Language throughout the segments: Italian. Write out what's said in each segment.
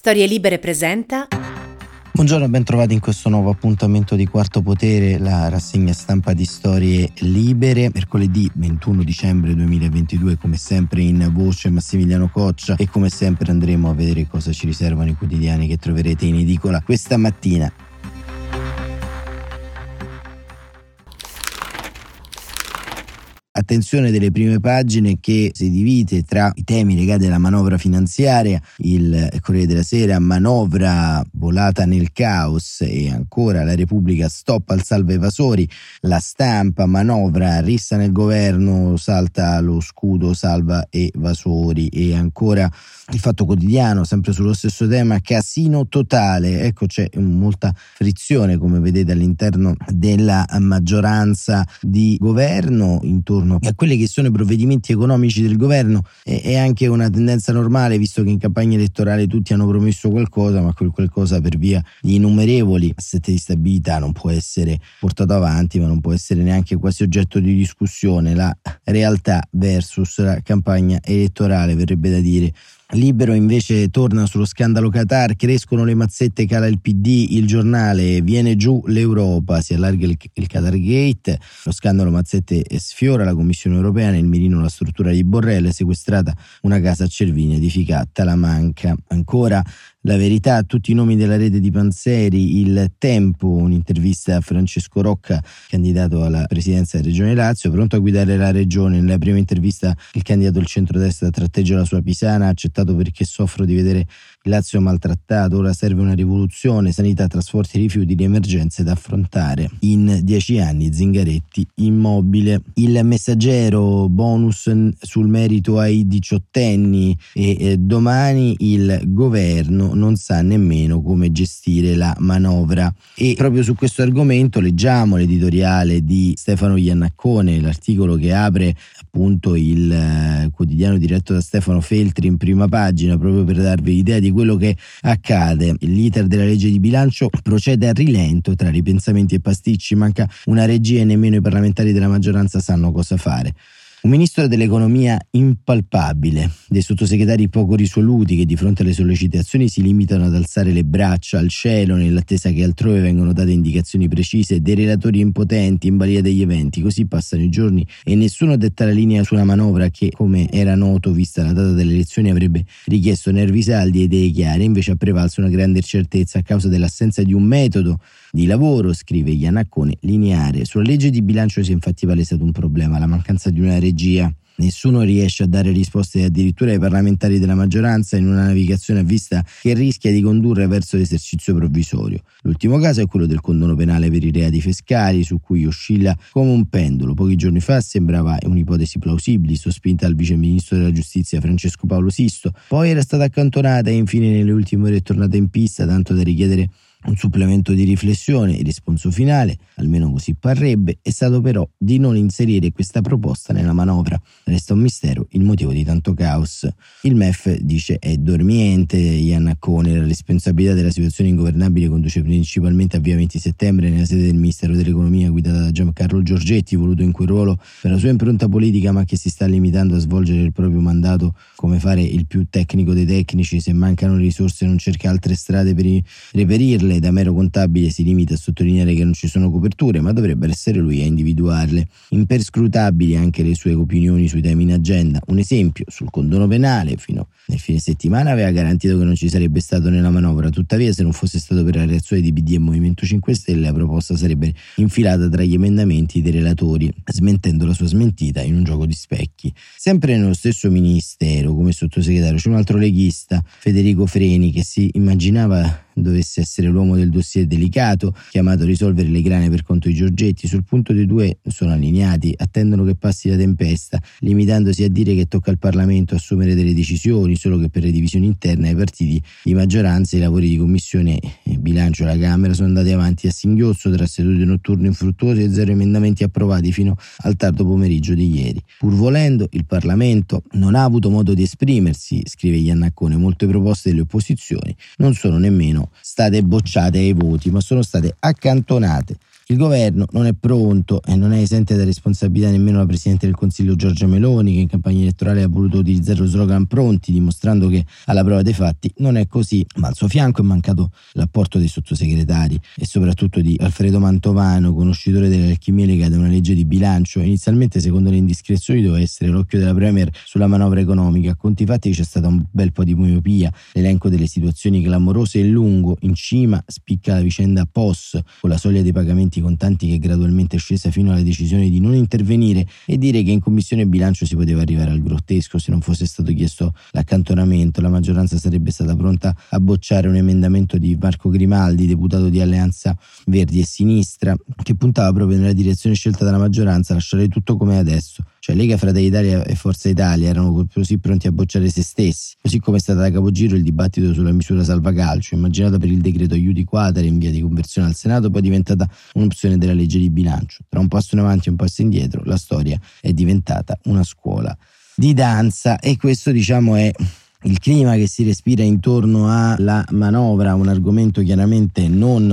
Storie Libere presenta. Buongiorno e ben trovati in questo nuovo appuntamento di Quarto Potere, la rassegna stampa di Storie Libere. Mercoledì 21 dicembre 2022, come sempre in voce Massimiliano Coccia, e come sempre andremo a vedere cosa ci riservano i quotidiani che troverete in edicola questa mattina. Attenzione delle prime pagine, che si divide tra i temi legati alla manovra finanziaria. Il Corriere della Sera: manovra volata nel caos, e ancora La Repubblica: stop al salva evasori. La Stampa: manovra rissa nel governo, salta lo scudo salva evasori. E ancora Il Fatto Quotidiano, sempre sullo stesso tema: casino totale. Ecco, c'è molta frizione, come vedete, all'interno della maggioranza di governo intorno a quelli che sono i provvedimenti economici del governo. È anche una tendenza normale, visto che in campagna elettorale tutti hanno promesso qualcosa, ma quel qualcosa, per via di innumerevoli assetti di stabilità, non può essere portato avanti, ma non può essere neanche quasi oggetto di discussione. La realtà versus la campagna elettorale, verrebbe da dire. Libero invece torna sullo scandalo Qatar: crescono le mazzette, cala il PD. Il Giornale: viene giù l'Europa, si allarga il Qatar Gate. Lo scandalo mazzette sfiora la Commissione Europea, nel mirino la struttura di Borrell, sequestrata una casa a Cervinia, edificata a Talamanca. Ancora La Verità: tutti i nomi della rete di Panzeri. Il Tempo: un'intervista a Francesco Rocca, candidato alla presidenza della Regione Lazio, pronto a guidare la regione. Nella prima intervista il candidato del centrodestra tratteggia la sua Pisana: accettato perché soffro di vedere il Lazio maltrattato, ora serve una rivoluzione, sanità, trasporti, rifiuti, le emergenze da affrontare. In 10 anni Zingaretti immobile. Il Messaggero: bonus sul merito ai diciottenni. E domani il governo non sa nemmeno come gestire la manovra. E proprio su questo argomento leggiamo l'editoriale di Stefano Iannaccone, l'articolo che apre appunto il quotidiano diretto da Stefano Feltri in prima pagina, proprio per darvi l'idea di quello che accade. L'iter della legge di bilancio procede a rilento, tra ripensamenti e pasticci, manca una regia e nemmeno i parlamentari della maggioranza sanno cosa fare. Un ministro dell'economia impalpabile, dei sottosegretari poco risoluti che di fronte alle sollecitazioni si limitano ad alzare le braccia al cielo nell'attesa che altrove vengano date indicazioni precise, dei relatori impotenti in balia degli eventi. Così passano i giorni e nessuno detta la linea su una manovra che, come era noto vista la data delle elezioni, avrebbe richiesto nervi saldi e idee chiare. Invece ha prevalso una grande incertezza a causa dell'assenza di un metodo di lavoro, scrive Iannaccone, lineare. Sulla legge di bilancio si è infatti palesato un problema: la mancanza di una regia. Nessuno riesce a dare risposte addirittura ai parlamentari della maggioranza, in una navigazione a vista che rischia di condurre verso l'esercizio provvisorio. L'ultimo caso è quello del condono penale per i reati fiscali, su cui oscilla come un pendolo. Pochi giorni fa sembrava un'ipotesi plausibile, sospinta al vice ministro della giustizia Francesco Paolo Sisto, poi era stata accantonata e infine nelle ultime ore è tornata in pista, tanto da richiedere un supplemento di riflessione. Il risponso finale, almeno così parrebbe, è stato però di non inserire questa proposta nella manovra. Resta un mistero il motivo di tanto caos. Il MEF dice è dormiente. Iannaccone: la responsabilità della situazione ingovernabile conduce principalmente a via 20 settembre, nella sede del Ministero dell'Economia guidata da Giancarlo Giorgetti, voluto in quel ruolo per la sua impronta politica, ma che si sta limitando a svolgere il proprio mandato come fare il più tecnico dei tecnici. Se mancano risorse non cerca altre strade per reperirle. Da mero contabile si limita a sottolineare che non ci sono coperture, ma dovrebbe essere lui a individuarle. Imperscrutabili anche le sue opinioni sui temi in agenda. Un esempio: sul condono penale, fino nel fine settimana aveva garantito che non ci sarebbe stato nella manovra. Tuttavia, se non fosse stato per la reazione di PD e Movimento 5 Stelle, la proposta sarebbe infilata tra gli emendamenti dei relatori, smentendo la sua smentita in un gioco di specchi. Sempre nello stesso ministero, come sottosegretario, c'è un altro leghista, Federico Freni, che si immaginava dovesse essere l'uomo del dossier delicato, chiamato a risolvere le grane per conto di Giorgetti. Sul punto dei due sono allineati, attendono che passi la tempesta, limitandosi a dire che tocca al Parlamento assumere delle decisioni, solo che per le divisioni interne ai partiti di maggioranza i lavori di commissione e bilancio alla Camera sono andati avanti a singhiozzo, tra sedute notturne infruttuose e 0 emendamenti approvati fino al tardo pomeriggio di ieri. Pur volendo, il Parlamento non ha avuto modo di esprimersi, scrive Iannaccone. Molte proposte delle opposizioni non sono nemmeno state bocciate ai voti, ma sono state accantonate. Il governo non è pronto e non è esente da responsabilità nemmeno la Presidente del Consiglio Giorgia Meloni, che in campagna elettorale ha voluto utilizzare lo slogan pronti, dimostrando che alla prova dei fatti non è così, ma al suo fianco è mancato l'apporto dei sottosegretari e soprattutto di Alfredo Mantovano, conoscitore delle alchimie legate a una legge di bilancio. Inizialmente, secondo le indiscrezioni, doveva essere l'occhio della Premier sulla manovra economica. A conti fatti c'è stata un bel po' di miopia, l'elenco delle situazioni clamorose è lungo, in cima spicca la vicenda POS, con la soglia dei pagamenti contanti che è gradualmente scesa fino alla decisione di non intervenire e dire che in commissione bilancio si poteva arrivare al grottesco. Se non fosse stato chiesto l'accantonamento, la maggioranza sarebbe stata pronta a bocciare un emendamento di Marco Grimaldi, deputato di Alleanza Verdi e Sinistra, che puntava proprio nella direzione scelta dalla maggioranza, lasciare tutto come è adesso. Cioè Lega, Fratelli d'Italia e Forza Italia erano così pronti a bocciare se stessi, così come è stata da capogiro il dibattito sulla misura salvacalcio, immaginata per il decreto aiuti quater in via di conversione al Senato, poi diventata un'opzione della legge di bilancio. Tra un passo in avanti e un passo indietro, la storia è diventata una scuola di danza, e questo è il clima che si respira intorno alla manovra, un argomento chiaramente non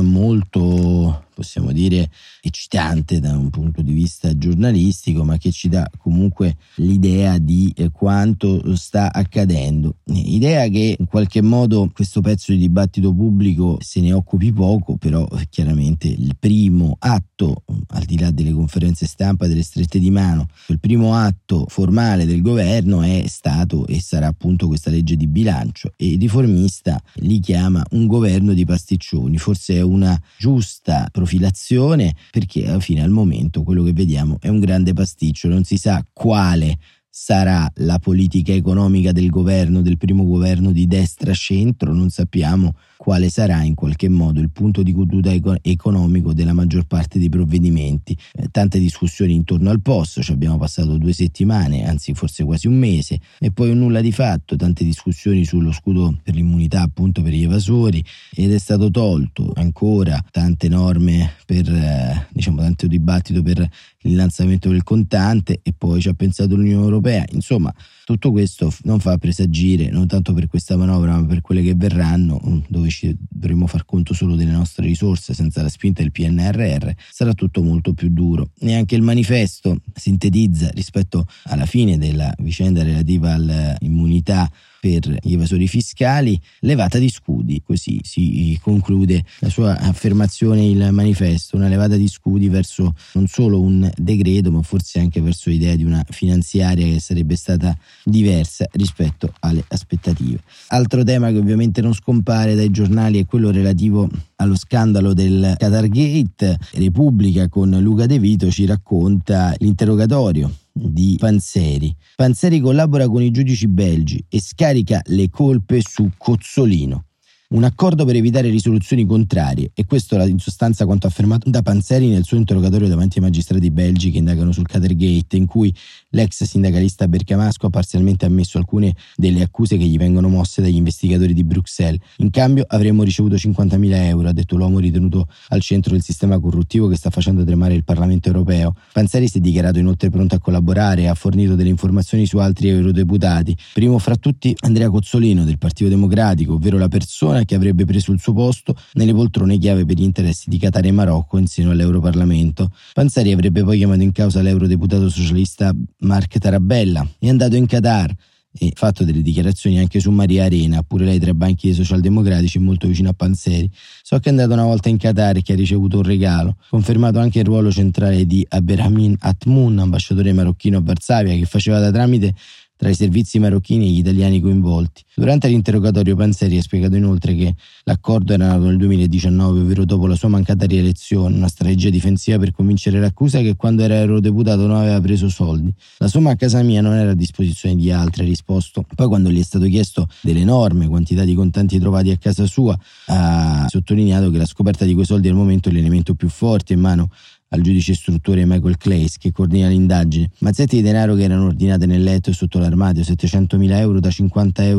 molto, possiamo dire, eccitante da un punto di vista giornalistico, ma che ci dà comunque l'idea di quanto sta accadendo. Idea che in qualche modo questo pezzo di dibattito pubblico se ne occupi poco, però chiaramente il primo atto, al di là delle conferenze stampa, delle strette di mano, il primo atto formale del governo è stato e sarà appunto questa legge di bilancio, e il riformista li chiama un governo di pasticcioni. Forse è una giusta profilazione, perché alla fine, al momento, quello che vediamo è un grande pasticcio. Non si sa quale sarà la politica economica del governo, del primo governo di destra-centro, non sappiamo quale sarà in qualche modo il punto di caduta economico della maggior parte dei provvedimenti. Tante discussioni intorno al POS, ci abbiamo passato 2 settimane, anzi forse quasi un mese, e poi un nulla di fatto. Tante discussioni sullo scudo per l'immunità appunto per gli evasori, ed è stato tolto ancora tante norme per tanto dibattito per l'innalzamento del contante, e poi ci ha pensato l'Unione Europea. Insomma, tutto questo non fa presagire, non tanto per questa manovra ma per quelle che verranno, dove ci dovremo far conto solo delle nostre risorse senza la spinta del PNRR, sarà tutto molto più duro. E anche il manifesto sintetizza, rispetto alla fine della vicenda relativa all'immunità per gli evasori fiscali, levata di scudi. Così si conclude la sua affermazione, il manifesto, una levata di scudi verso non solo un decreto, ma forse anche verso l'idea di una finanziaria che sarebbe stata diversa rispetto alle aspettative. Altro tema che ovviamente non scompare dai giornali è quello relativo allo scandalo del Qatargate. Repubblica con Luca De Vito ci racconta l'interrogatorio di Panzeri. Panzeri collabora con i giudici belgi e scarica le colpe su Cozzolino. Un accordo per evitare risoluzioni contrarie, e questo in sostanza quanto affermato da Panzeri nel suo interrogatorio davanti ai magistrati belgi che indagano sul Qatargate, in cui l'ex sindacalista bergamasco ha parzialmente ammesso alcune delle accuse che gli vengono mosse dagli investigatori di Bruxelles. In cambio avremmo ricevuto 50.000 euro, ha detto l'uomo ritenuto al centro del sistema corruttivo che sta facendo tremare il Parlamento europeo. Panzeri si è dichiarato inoltre pronto a collaborare e ha fornito delle informazioni su altri eurodeputati, primo fra tutti Andrea Cozzolino del Partito Democratico, ovvero la persona che avrebbe preso il suo posto nelle poltrone chiave per gli interessi di Qatar e Marocco in seno all'Europarlamento. Panzeri avrebbe poi chiamato in causa l'eurodeputato socialista Mark Tarabella, è andato in Qatar e fatto delle dichiarazioni anche su Maria Arena, pure lei tra i banchi dei socialdemocratici molto vicino a Panzeri. So che è andato una volta in Qatar e che ha ricevuto un regalo. Confermato anche il ruolo centrale di Abderrahmane Atmoun, ambasciatore marocchino a Varsavia, che faceva da tramite tra i servizi marocchini e gli italiani coinvolti. Durante l'interrogatorio Panzeri ha spiegato inoltre che l'accordo era nato nel 2019, ovvero dopo la sua mancata rielezione, una strategia difensiva per convincere l'accusa che quando era eurodeputato non aveva preso soldi. La somma a casa mia non era a disposizione di altri, ha risposto. Poi quando gli è stato chiesto dell'enorme quantità di contanti trovati a casa sua, ha sottolineato che la scoperta di quei soldi al momento è l'elemento più forte in mano al giudice istruttore Michael Claes, che coordina l'indagine. Mazzette di denaro che erano ordinate nel letto e sotto l'armadio, 700.000 euro da 50 euro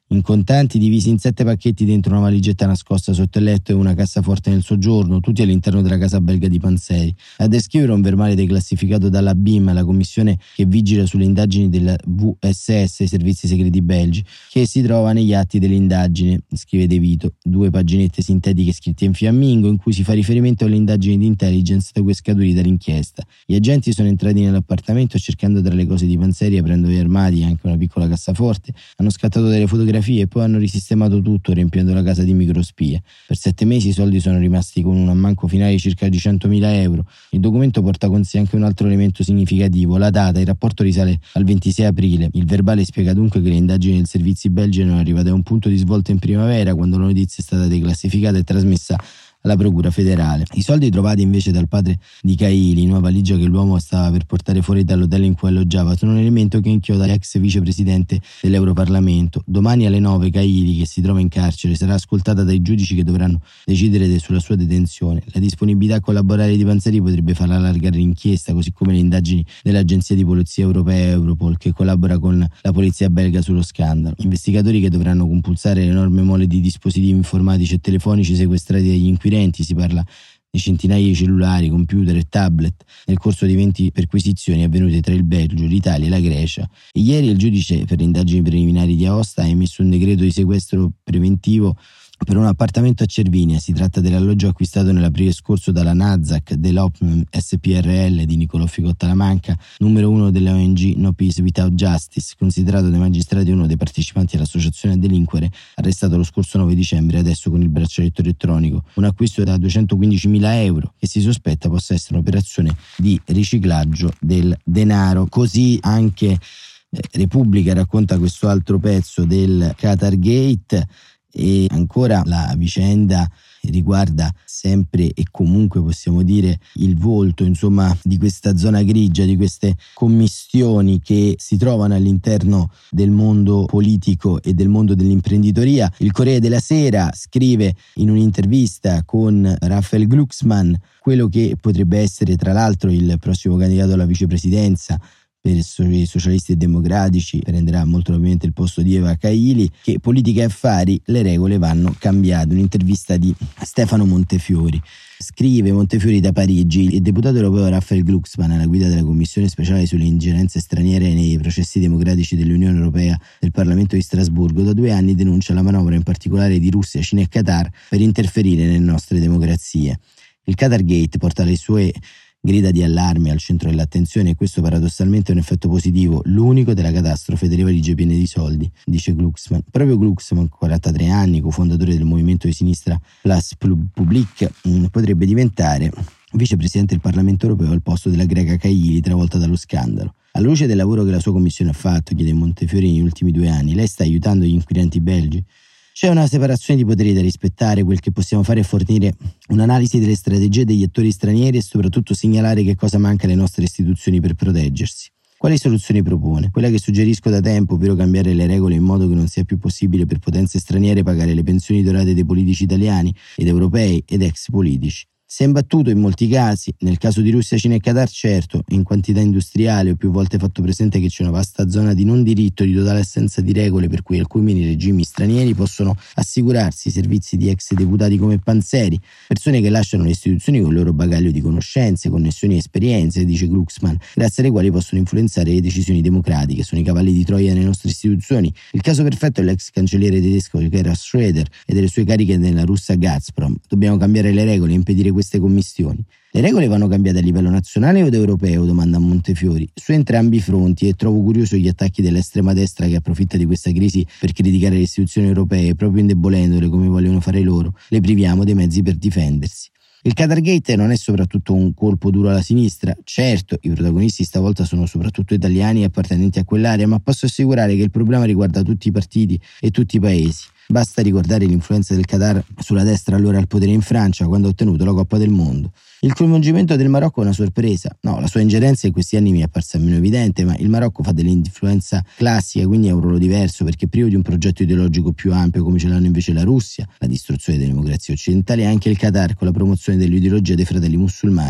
in contanti divisi in 7 pacchetti dentro una valigetta nascosta sotto il letto e una cassaforte nel soggiorno, tutti all'interno della casa belga di Panzeri. A descrivere un verbale declassificato dalla BIM, la commissione che vigila sulle indagini della VSS, i servizi segreti belgi, che si trova negli atti dell'indagine, scrive De Vito, 2 paginette sintetiche scritte in fiammingo in cui si fa riferimento alle indagini di intelligence da cui scaturita l'inchiesta. Gli agenti sono entrati nell'appartamento cercando tra le cose di Panzeri, aprendo gli armadi e anche una piccola cassaforte, hanno scattato delle fotografie e poi hanno risistemato tutto riempiendo la casa di microspie. Per 7 mesi i soldi sono rimasti con un ammanco finale di circa 100.000 euro. Il documento porta con sé anche un altro elemento significativo, la data. Il rapporto risale al 26 aprile. Il verbale spiega dunque che le indagini dei servizi belgi erano arrivate a un punto di svolta in primavera, quando la notizia è stata declassificata e trasmessa alla Procura federale. I soldi trovati invece dal padre di Kaili in una valigia che l'uomo stava per portare fuori dall'hotel in cui alloggiava sono un elemento che inchioda l'ex vicepresidente dell'Europarlamento. Domani alle 9 Kaili, che si trova in carcere, sarà ascoltata dai giudici che dovranno decidere sulla sua detenzione. La disponibilità a collaborare di Panzeri potrebbe farla allargare l'inchiesta, così come le indagini dell'Agenzia di Polizia Europea Europol, che collabora con la polizia belga sullo scandalo. Investigatori che dovranno compulsare l'enorme mole di dispositivi informatici e telefonici sequestrati dagli inquirenti. Si parla di centinaia di cellulari, computer e tablet nel corso di 20 perquisizioni avvenute tra il Belgio, l'Italia e la Grecia. E ieri il giudice per le indagini preliminari di Aosta ha emesso un decreto di sequestro preventivo per un appartamento a Cervinia. Si tratta dell'alloggio acquistato nell'aprile scorso dalla Nasdaq dell'Optimum SPRL di Niccolò Fico Talamanca, numero 1 della ONG No Peace Without Justice, considerato dai magistrati uno dei partecipanti all'associazione a delinquere, arrestato lo scorso 9 dicembre, adesso con il braccialetto elettronico. Un acquisto da 215.000 euro che si sospetta possa essere un'operazione di riciclaggio del denaro. Così anche Repubblica racconta questo altro pezzo del Qatar Gate. E ancora la vicenda riguarda sempre e comunque, possiamo dire, il volto, insomma, di questa zona grigia, di queste commistioni che si trovano all'interno del mondo politico e del mondo dell'imprenditoria. Il Corriere della Sera scrive in un'intervista con Raphael Glucksmann quello che potrebbe essere tra l'altro il prossimo candidato alla vicepresidenza per i socialisti e democratici, prenderà molto probabilmente il posto di Eva Kaili, che politica e affari, le regole vanno cambiate. Un'intervista di Stefano Montefiori. Scrive Montefiori da Parigi: il deputato europeo Raphael Glucksmann, alla guida della Commissione speciale sulle ingerenze straniere nei processi democratici dell'Unione Europea del Parlamento di Strasburgo, da 2 anni denuncia la manovra in particolare di Russia, Cina e Qatar per interferire nelle nostre democrazie. Il Qatar Gate porta le sue grida di allarme al centro dell'attenzione, e questo paradossalmente è un effetto positivo, l'unico della catastrofe delle valigie piene di soldi, dice Glucksmann. Proprio Glucksmann, 43 anni, cofondatore del movimento di sinistra Place Publique, potrebbe diventare vicepresidente del Parlamento europeo al posto della greca Kaili, travolta dallo scandalo. Alla luce del lavoro che la sua commissione ha fatto, chiede Montefiori, negli ultimi 2 anni, lei sta aiutando gli inquirenti belgi? C'è una separazione di poteri da rispettare. Quel che possiamo fare è fornire un'analisi delle strategie degli attori stranieri e soprattutto segnalare che cosa manca alle nostre istituzioni per proteggersi. Quali soluzioni propone? Quella che suggerisco da tempo, ovvero cambiare le regole in modo che non sia più possibile per potenze straniere pagare le pensioni dorate dei politici italiani ed europei ed ex politici. Si è imbattuto in molti casi, nel caso di Russia, Cina e Qatar certo, in quantità industriale. Ho più volte fatto presente che c'è una vasta zona di non diritto, di totale assenza di regole, per cui alcuni regimi stranieri possono assicurarsi i servizi di ex deputati come Panzeri, persone che lasciano le istituzioni con il loro bagaglio di conoscenze, connessioni e esperienze, dice Glucksmann, grazie alle quali possono influenzare le decisioni democratiche. Sono i cavalli di Troia nelle nostre istituzioni. Il caso perfetto è l'ex cancelliere tedesco Gerhard Schröder e delle sue cariche nella russa Gazprom. Dobbiamo cambiare le regole e impedire queste commistioni. Le regole vanno cambiate a livello nazionale o europeo? Domanda Montefiori. Su entrambi i fronti, e trovo curioso gli attacchi dell'estrema destra che approfitta di questa crisi per criticare le istituzioni europee, proprio indebolendole come vogliono fare loro. Le priviamo dei mezzi per difendersi. Il Qatargate non è soprattutto un colpo duro alla sinistra. Certo, i protagonisti stavolta sono soprattutto italiani e appartenenti a quell'area, ma posso assicurare che il problema riguarda tutti i partiti e tutti i paesi. Basta ricordare l'influenza del Qatar sulla destra allora al potere in Francia, quando ha ottenuto la Coppa del Mondo. Il coinvolgimento del Marocco è una sorpresa. No, la sua ingerenza in questi anni mi è apparsa meno evidente, ma il Marocco fa dell'influenza classica, quindi è un ruolo diverso, perché privo di un progetto ideologico più ampio come ce l'hanno invece la Russia, la distruzione delle democrazie occidentali, e anche il Qatar con la promozione dell'ideologia dei fratelli musulmani.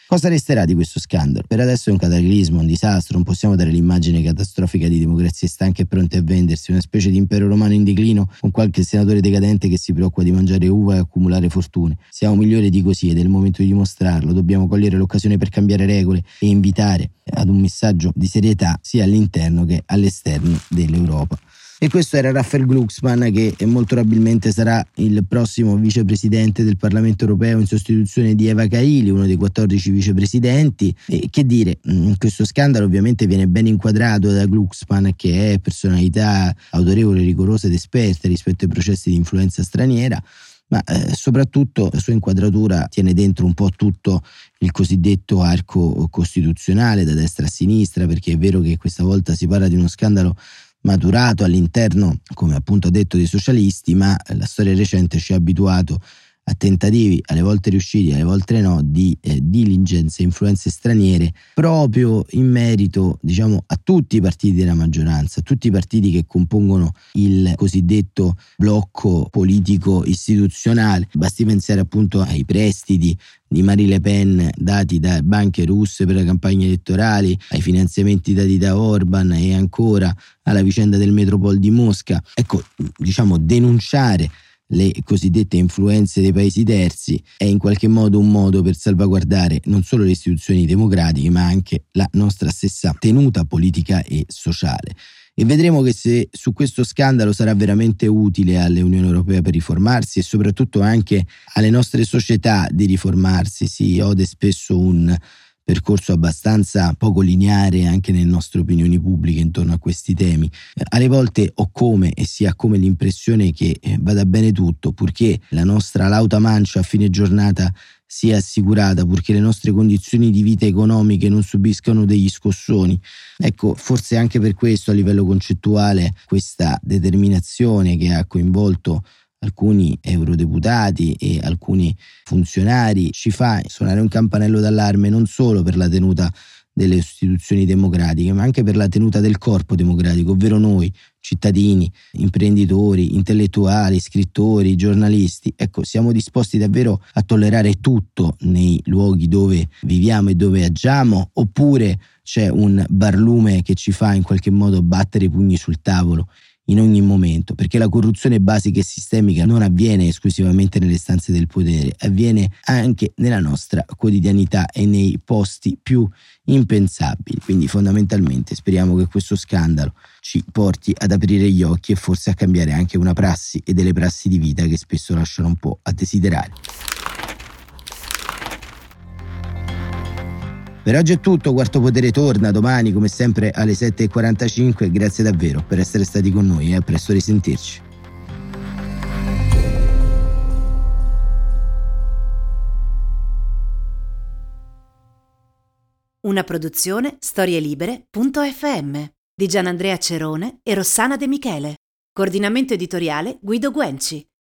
Cosa resterà di questo scandalo? Per adesso è un cataclisma, un disastro, non possiamo dare l'immagine catastrofica di democrazie stanche e pronte a vendersi, una specie di impero romano in declino con qualche senatore decadente che si preoccupa di mangiare uva e accumulare fortune. Siamo migliori di così ed è il momento di dimostrarlo, dobbiamo cogliere l'occasione per cambiare regole e invitare ad un messaggio di serietà sia all'interno che all'esterno dell'Europa. E questo era Raphael Glucksmann, che molto probabilmente sarà il prossimo vicepresidente del Parlamento europeo in sostituzione di Eva Kaili, uno dei 14 vicepresidenti. E che dire, questo scandalo ovviamente viene ben inquadrato da Glucksmann, che è personalità autorevole, rigorosa ed esperta rispetto ai processi di influenza straniera, ma soprattutto la sua inquadratura tiene dentro un po' tutto il cosiddetto arco costituzionale da destra a sinistra, perché è vero che questa volta si parla di uno scandalo maturato all'interno, come appunto detto, dei socialisti, ma la storia recente ci ha abituato a tentativi, alle volte riusciti, alle volte no, di diligenze e influenze straniere proprio in merito, diciamo, a tutti i partiti della maggioranza, a tutti i partiti che compongono il cosiddetto blocco politico istituzionale. Basti pensare appunto ai prestiti di Marine Le Pen dati da banche russe per le campagne elettorali, ai finanziamenti dati da Orban e ancora alla vicenda del Metropol di Mosca. Ecco, diciamo, denunciare le cosiddette influenze dei paesi terzi è in qualche modo un modo per salvaguardare non solo le istituzioni democratiche ma anche la nostra stessa tenuta politica e sociale. E vedremo che se su questo scandalo sarà veramente utile all'Unione Europea per riformarsi e soprattutto anche alle nostre società di riformarsi. Si ode spesso un percorso abbastanza poco lineare anche nelle nostre opinioni pubbliche intorno a questi temi. Alle volte si ha come l'impressione che vada bene tutto, purché la nostra lauta mancia a fine giornata sia assicurata, purché le nostre condizioni di vita economiche non subiscano degli scossoni. Ecco, forse anche per questo a livello concettuale questa determinazione che ha coinvolto alcuni eurodeputati e alcuni funzionari ci fa suonare un campanello d'allarme non solo per la tenuta delle istituzioni democratiche, ma anche per la tenuta del corpo democratico, ovvero noi, cittadini, imprenditori, intellettuali, scrittori, giornalisti. Ecco, siamo disposti davvero a tollerare tutto nei luoghi dove viviamo e dove agiamo, oppure c'è un barlume che ci fa in qualche modo battere i pugni sul tavolo in ogni momento, perché la corruzione basica e sistemica non avviene esclusivamente nelle stanze del potere, avviene anche nella nostra quotidianità e nei posti più impensabili. Quindi fondamentalmente speriamo che questo scandalo ci porti ad aprire gli occhi e forse a cambiare anche una prassi e delle prassi di vita che spesso lasciano un po' a desiderare. Per oggi è tutto, Quarto Potere torna domani come sempre alle 7:45. Grazie davvero per essere stati con noi e a presto risentirci. Una produzione storielibere.fm di Gianandrea Cerone e Rossana De Michele. Coordinamento editoriale Guido Guenci.